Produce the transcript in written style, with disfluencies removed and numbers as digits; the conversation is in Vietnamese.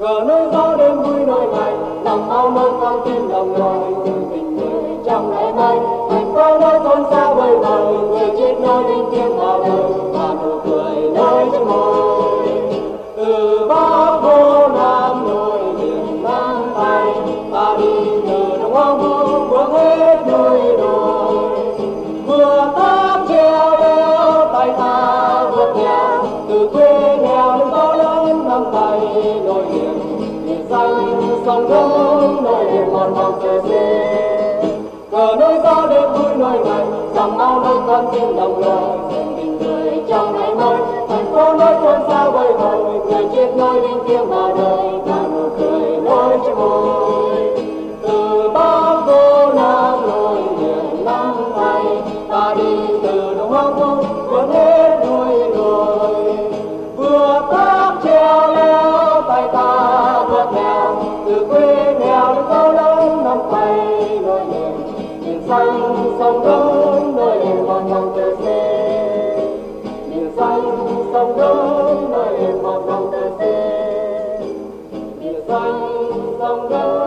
cờ nơi gió đêm vui nỗi ngày, lòng ao nơi con tim lòng người tình người trong ngày mai. Thành phố nơi thôn xa vời vời, người chết nơi linh thiêng vào đời và nụ cười nơi trên môi. Từ Bắc vô Nam nội miền Nam Tây, ta đi từ đồng hoang vu bước hết núi đồi. Vừa tháp treo leo tay ta vượt nghèo, từ quê nghèo đến to lớn năm tay nổi liền. Biển xanh sông lớn nơi biển mòn mong trời xinh, cờ nơi gió đêm vui nỗi ngày, dòng máu nơi con tim đồng lời tình người trong ngày mới. Thành phố nơi thôn xa vời vời, người chết nơi linh thiêng vào đời và nụ cười nơi trên môi. Từ Bắc vô Nam nội miền Nam Tây, ta đi từ đồng hoang vu vượt hết núi đồi. Vừa tháp treo leo tay ta vượt nghèo, từ quê nghèo đến to lớn năm tay nổi liền. Biển xanh sông lớn nơi biển mòn mong trời xinh, biển xanh sông lớn nơi biển mòn mong trời xinh, biển xanh sông lớn.